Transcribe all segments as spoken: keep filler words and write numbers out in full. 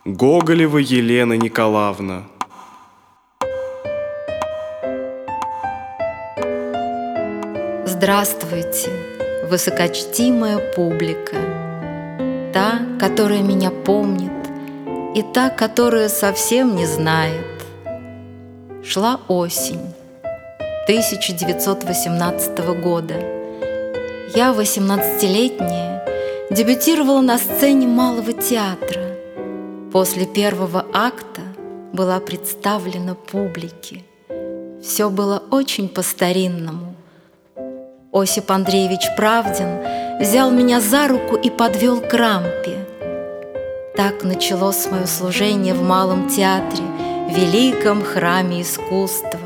Гоголева Елена Николаевна. Здравствуйте, высокочтимая публика, та, которая меня помнит, и та, которая совсем не знает. Шла осень тысяча девятьсот восемнадцатого года. Я, восемнадцатилетняя, дебютировала на сцене Малого театра. После первого акта была представлена публике. Все было очень по-старинному. Осип Андреевич Правдин взял меня за руку и подвел к рампе. Так началось мое служение в Малом театре, великом храме искусства.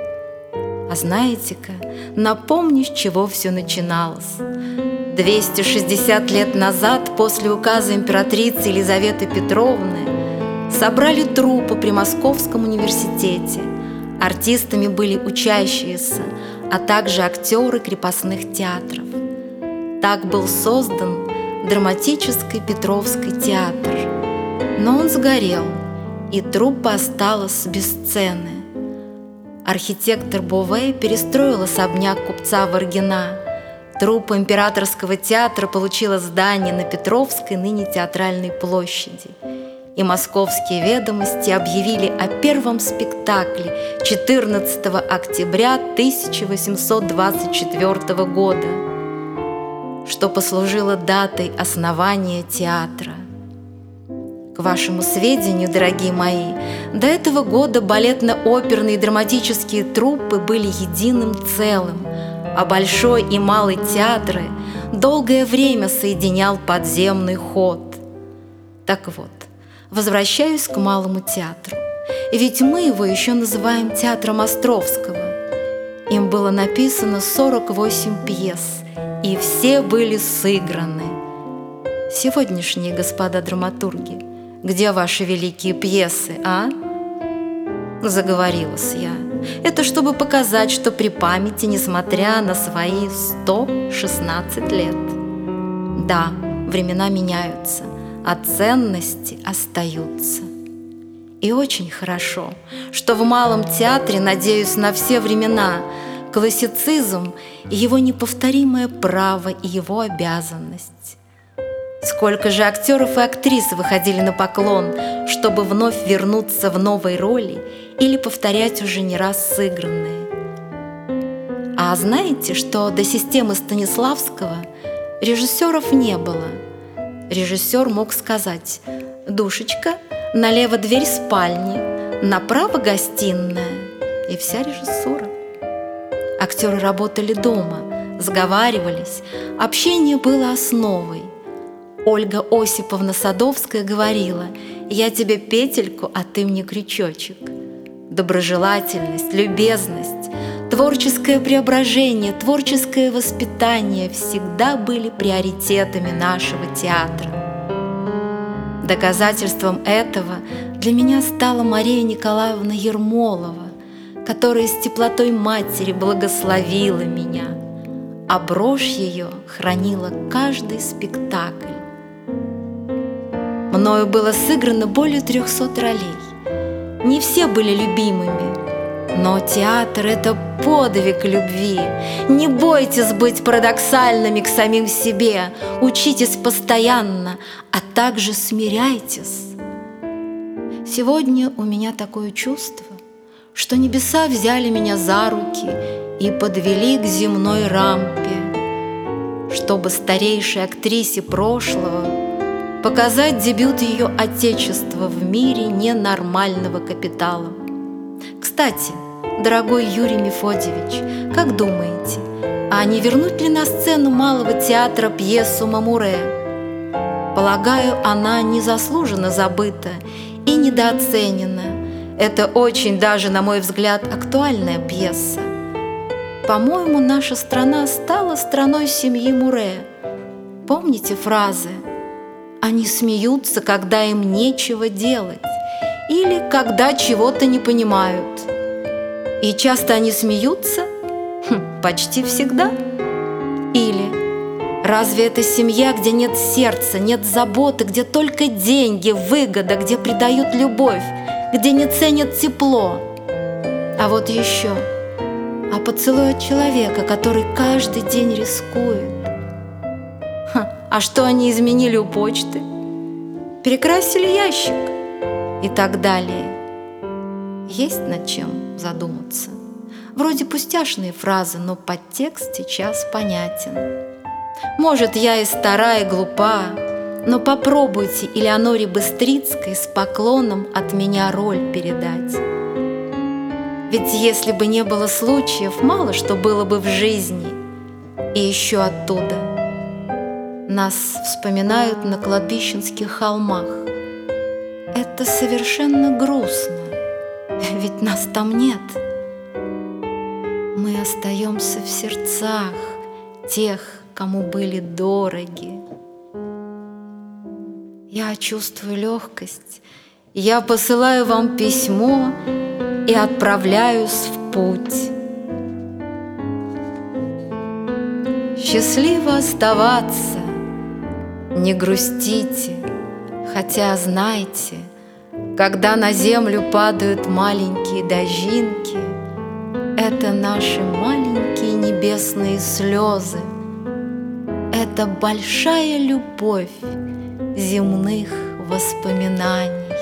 А знаете-ка, напомню, с чего все начиналось. двести шестьдесят лет назад, после указа императрицы Елизаветы Петровны, собрали труппу при Московском университете. Артистами были учащиеся, а также актеры крепостных театров. Так был создан драматический Петровский театр. Но он сгорел, и труппа осталась без сцены. Архитектор Бове перестроил особняк купца Варгина. Труппа Императорского театра получила здание на Петровской, ныне Театральной площади. И московские ведомости объявили о первом спектакле четырнадцатого октября тысяча восемьсот двадцать четвёртого года, что послужило датой основания театра. К вашему сведению, дорогие мои, до этого года балетно-оперные и драматические труппы были единым целым, а Большой и Малый театры долгое время соединял подземный ход. Так вот, возвращаюсь к Малому театру, ведь мы его еще называем театром Островского. Им было написано сорок восемь пьес, и все были сыграны. Сегодняшние господа драматурги, где ваши великие пьесы, а? Заговорилась я. Это чтобы показать, что при памяти, несмотря на свои сто шестнадцать лет. Да, времена меняются, а ценности остаются. И очень хорошо, что в Малом театре, надеюсь, на все времена классицизм и его неповторимое право и его обязанность. Сколько же актеров и актрис выходили на поклон, чтобы вновь вернуться в новой роли или повторять уже не раз сыгранные. А знаете, что до системы Станиславского режиссеров не было? Режиссер мог сказать: «Душечка, налево дверь спальни, направо гостиная», и вся режиссура. Актеры работали дома, сговаривались, общение было основой. Ольга Осиповна Садовская говорила: «Я тебе петельку, а ты мне крючочек». Доброжелательность, любезность, творческое преображение, творческое воспитание всегда были приоритетами нашего театра. Доказательством этого для меня стала Мария Николаевна Ермолова, которая с теплотой матери благословила меня, а брошь ее хранила каждый спектакль. Мною было сыграно более трехсот ролей. Не все были любимыми, но театр — это подвиг любви. Не бойтесь быть парадоксальными к самим себе, учитесь постоянно, а также смиряйтесь. Сегодня у меня такое чувство, что небеса взяли меня за руки и подвели к земной рампе, чтобы старейшей актрисе прошлого показать дебют ее отечества в мире ненормального капитала. Кстати, дорогой Юрий Мефодьевич, как думаете, а не вернуть ли на сцену Малого театра пьесу «Мамуре»? Полагаю, она незаслуженно забыта и недооценена. Это очень даже, на мой взгляд, актуальная пьеса. По-моему, наша страна стала страной семьи Муре. Помните фразы: «Они смеются, когда им нечего делать» или «когда чего-то не понимают». И часто они смеются? Хм, почти всегда. Или Разве это семья, где нет сердца, нет заботы, где только деньги, выгода, где предают любовь, где не ценят тепло? А вот еще, а поцелуй от человека, который каждый день рискует. Ха, а что они изменили у почты? Перекрасили ящик и так далее. Есть над чем задуматься. Вроде пустяшные фразы, но подтекст сейчас понятен. Может, я и стара, и глупа, но попробуйте Элеоноре Быстрицкой с поклоном от меня роль передать. Ведь если бы не было случаев, мало что было бы в жизни. И еще оттуда. Нас вспоминают на кладбищенских холмах. Это совершенно грустно, ведь нас там нет. Мы остаемся в сердцах тех, кому были дороги. Я чувствую легкость, я посылаю вам письмо и отправляюсь в путь. Счастливо оставаться, не грустите, хотя знайте, когда на землю падают маленькие дождинки, это наши маленькие небесные слезы, это большая любовь земных воспоминаний.